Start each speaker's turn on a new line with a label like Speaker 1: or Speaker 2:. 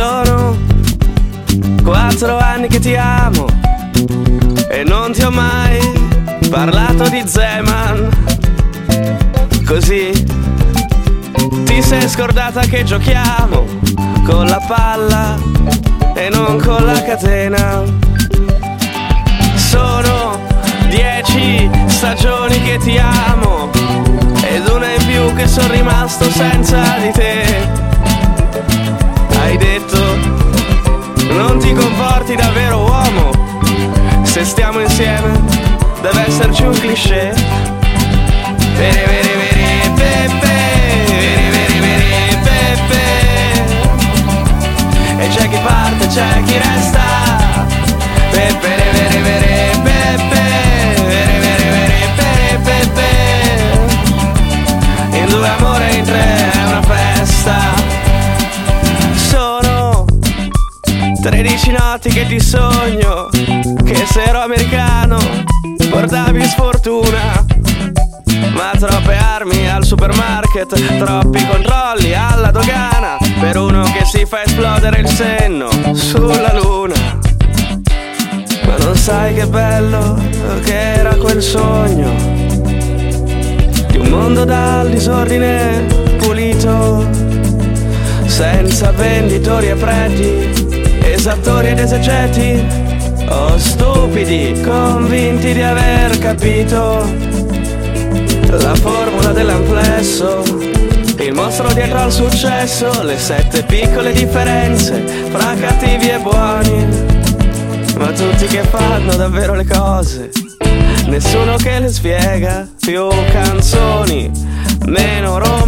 Speaker 1: Sono 4 anni che ti amo e non ti ho mai parlato di Zeman. Così ti sei scordata che giochiamo con la palla e non con la catena. Sono 10 stagioni che ti amo ed una in più che sono rimasto senza di te. Hai detto non ti comporti davvero uomo, se stiamo insieme deve esserci un cliché. Vere vere vere pepe, vere vere vere pepe. E c'è chi parte, c'è chi resta. Pepe vere vere pepe, vere vere vere pepe. In 2 amore, in 3 è una festa. Sono 13 notti che ti sogno, che se ero americano portavi sfortuna. Ma troppe armi al supermarket, troppi controlli alla dogana per uno che si fa esplodere il senno sulla luna. Ma non sai che bello che era quel sogno di un mondo dal disordine pulito, senza venditori e preti, esattori ed esegeti, o stupidi convinti di aver capito la formula dell'amplesso, il mostro dietro al successo, le 7 piccole differenze fra cattivi e buoni, ma tutti che fanno davvero le cose, nessuno che le spiega, più canzoni, meno roba.